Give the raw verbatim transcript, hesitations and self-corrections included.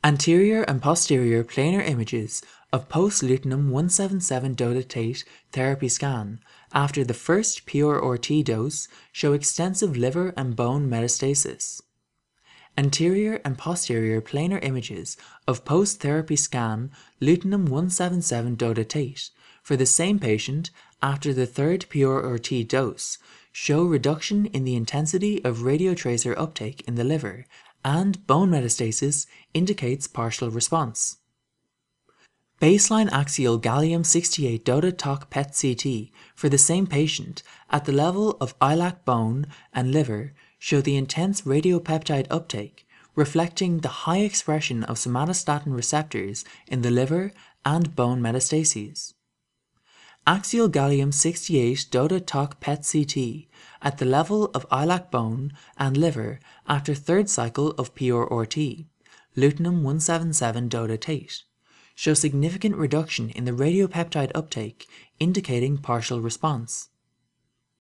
Anterior and posterior planar images of post-lutetium one seventy-seven dotatate therapy scan after the first P R R T dose show extensive liver and bone metastasis. Anterior and posterior planar images of post-therapy scan lutetium one seventy-seven dotatate for the same patient after the third P R R T dose show reduction in the intensity of radiotracer uptake in the liver, and bone metastasis indicates partial response. Baseline axial gallium sixty-eight DOTA-T O C P E T C T for the same patient at the level of iliac bone and liver show the intense radiopeptide uptake, reflecting the high expression of somatostatin receptors in the liver and bone metastases. Axial gallium sixty-eight DOTA-T O C P E T C T at the level of iliac bone and liver after third cycle of P R R T, lutetium one seventy-seven dotatate, show significant reduction in the radiopeptide uptake, indicating partial response.